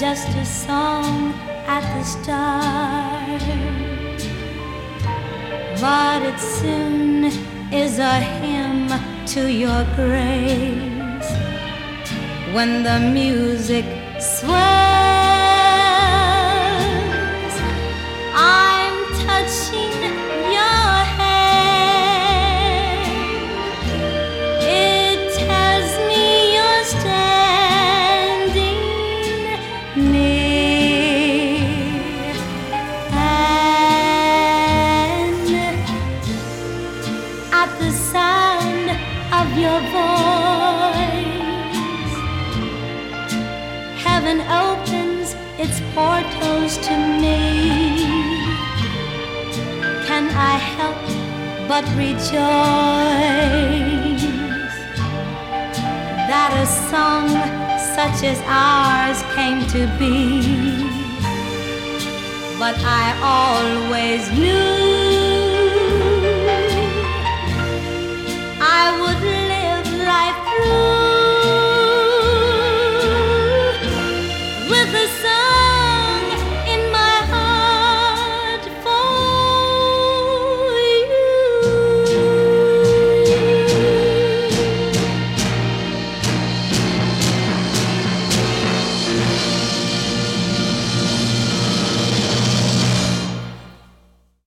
just a song at the start, but it soon is a hymn to your grace. When the music swells, I'm touching your hand. It tells me you're standing near, and at the sound of your voice, heaven opens its portals to me. Can I help but rejoice that a song such as ours came to be? But I always knew